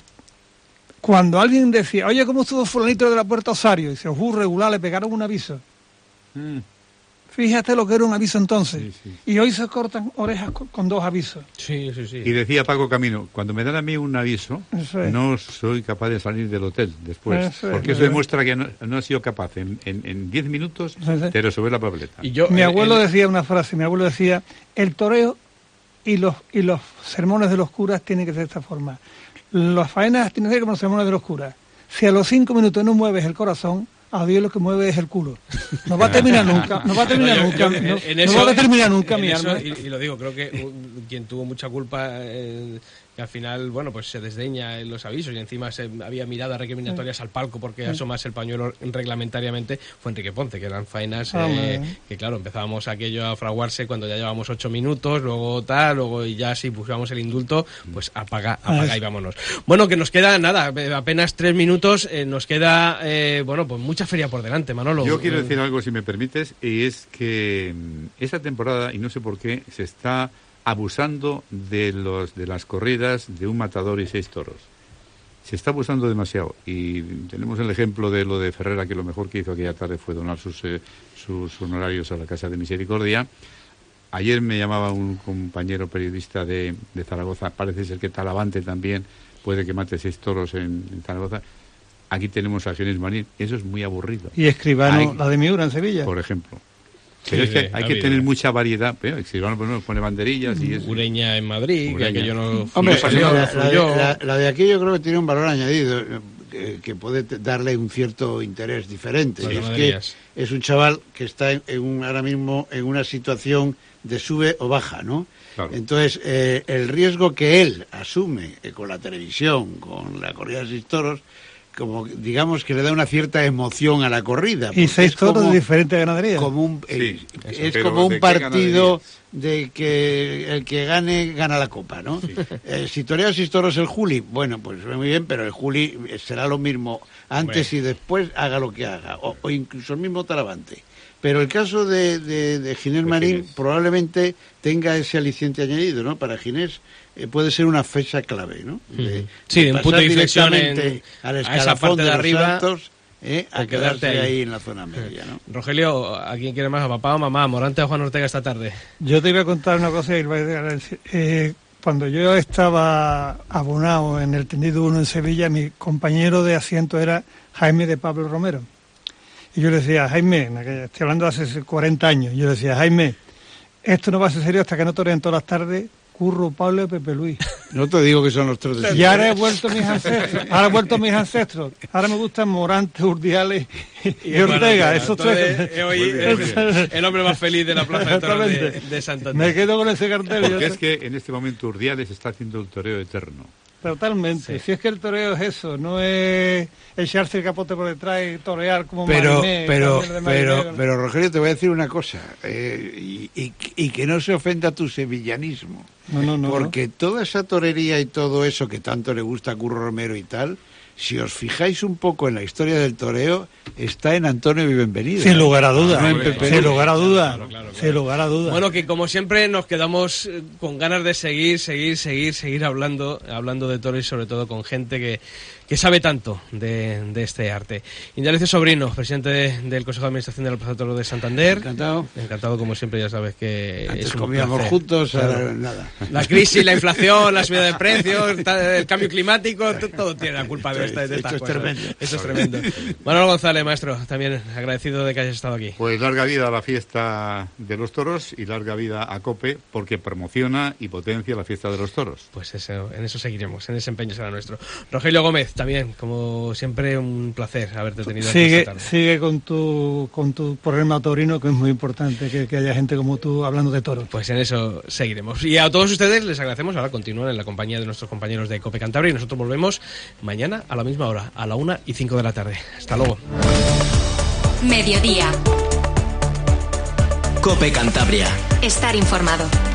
cuando alguien decía, oye, ¿cómo estuvo fulanito de la Puerta Osario? Y se os uh, regular, le pegaron un aviso. Mm. Fíjate lo que era un aviso entonces. Sí, sí. Y hoy se cortan orejas con, con dos avisos. Sí, sí, sí. Y decía Paco Camino, cuando me dan a mí un aviso, es. no soy capaz de salir del hotel después. Eso porque es. eso demuestra que no, no he sido capaz. En, en, en diez minutos sí, te resolver la papeleta. Y yo, mi el, abuelo el... decía una frase, mi abuelo decía, el toreo y los, y los sermones de los curas tienen que ser de esta forma. Las faenas tienen que ser como los sermones de los curas. Si a los cinco minutos no mueves el corazón, a Dios lo que mueve es el culo. No va a terminar nunca, no va a terminar nunca, yo, yo, no, en eso, no va a terminar nunca mi eso, alma. Y, y lo digo, creo que uh, quien tuvo mucha culpa, eh, que al final, bueno, pues se desdeña en los avisos y encima se, había miradas recriminatorias al palco porque asomase el pañuelo reglamentariamente, fue Enrique Ponce, que eran faenas ah, eh, que claro, empezábamos aquello a fraguarse cuando ya llevábamos ocho minutos, luego tal, luego y ya si pusiéramos el indulto, pues apaga, apaga y vámonos. Bueno, que nos queda nada, apenas tres minutos, eh, nos queda, eh, bueno, pues mucha feria por delante, Manolo. Yo quiero decir algo, si me permites, y es que esta temporada, y no sé por qué, se está abusando de los de las corridas de un matador y seis toros. Se está abusando demasiado. Y tenemos el ejemplo de lo de Ferrera, que lo mejor que hizo aquella tarde fue donar sus, eh, sus honorarios a la Casa de Misericordia. Ayer me llamaba un compañero periodista de, de Zaragoza, parece ser que Talavante también puede que mate seis toros en, en Zaragoza. Aquí tenemos a Genes Marín, eso es muy aburrido. Y Escribano, hay, la de Miura en Sevilla. Por ejemplo. Pero sí, es que hay que tener mucha variedad. Pero Escribano pone, pone banderillas y eso. Ureña en Madrid, Ureña. Que aquello no... Hombre, la, la, la, la, la de aquí yo creo que tiene un valor añadido. que, que puede darle un cierto interés diferente. Las Y es ganaderías. que es un chaval que está en, en un, ahora mismo en una situación de sube o baja, ¿no? Claro. Entonces, eh, el riesgo que él asume eh, con la televisión, con la corrida de seis toros, como digamos que le da una cierta emoción a la corrida. Y seis es toros como- de diferentes ganaderías. como un, Sí, eh, eso. es Pero como ¿de un qué partido de que el que gane gana la copa, ¿no? Eh, si torea seis toros el Juli, bueno, pues muy bien, pero el Juli será lo mismo antes Hombre. y después, haga lo que haga, o, o incluso el mismo Talavante. Pero el caso de, de, de Ginés De Marín Ginés. probablemente tenga ese aliciente añadido, ¿no? Para Ginés eh, puede ser una fecha clave, ¿no? De, Sí, de un pasar punto de inflexión directamente en- al a esa escalafón parte de los arriba, Santos, eh, a o quedarte quedarse ahí. ahí en la zona media, ¿no? Rogelio, ¿a quién quiere más? ¿A papá o mamá? ¿Morante o Juan Ortega esta tarde? Yo te iba a contar una cosa. Y eh, cuando yo estaba abonado en el tendido uno en Sevilla, mi compañero de asiento era Jaime de Pablo Romero. Y yo le decía, Jaime, en aquella- estoy hablando de hace cuarenta años, yo le decía, Jaime, esto no va a ser serio hasta que no toreen todas las tardes Curro, Pablo y Pepe Luis. No te digo que son los tres de Y ahora he vuelto mis ancestros, ahora he vuelto mis ancestros. Ahora me gustan Morante, Urdiales y, y Ortega, esos Entonces, tres. eh, hoy Muy bien, muy el, el hombre más feliz de la Plaza de Toros de, Exactamente. de Santander. Me quedo con ese cartel. Porque yo- es que en este momento Urdiales está haciendo el toreo eterno. Totalmente. Si es que el toreo es eso, no es echarse el capote por detrás y torear como Pero, mariné, pero, cambiar de pero, marinero. pero, Rogelio, te voy a decir una cosa, eh, y, y- y que no se ofenda tu sevillanismo, No, no, no. porque toda esa torería y todo eso que tanto le gusta a Curro Romero y tal, si os fijáis un poco en la historia del toreo, está en Antonio Vivenvenido. Sin lugar a duda. No en Pepe Sin Luis. lugar a duda. Claro, claro, claro. Sin lugar a duda. Bueno, que como siempre nos quedamos eh, con ganas de seguir, seguir, seguir, seguir hablando, hablando de toros y sobre todo con gente que, que sabe tanto de, de este arte. Indalecio Sobrino, presidente de- del Consejo de Administración de la Plaza de Toros de Santander. Encantado. Encantado, como siempre, ya sabes que Antes es un comíamos placer. juntos, Claro. ahora nada. La crisis, la inflación, la subida de precios, ta- el cambio climático, t- todo tiene la culpa de, Esto esta, es- de estas esto es cosas. tremendo. Esto es tremendo. Manuel González, maestro, también agradecido de que hayas estado aquí. Pues larga vida a la fiesta de los toros y larga vida a COPE porque promociona y potencia la fiesta de los toros. Pues eso, en eso seguiremos, en ese empeño será nuestro. Rogelio Gómez, también, como siempre, un placer haberte tenido aquí Sigue, esta tarde. sigue con tu con tu programa taurino, que es muy importante que, que haya gente como tú hablando de toros. Pues en eso seguiremos. Y a todos ustedes les agradecemos. Ahora continúan en la compañía de nuestros compañeros de Cope Cantabria y nosotros volvemos mañana a la misma hora, a la una y cinco de la tarde. Hasta luego. Mediodía. Cope Cantabria. Estar informado.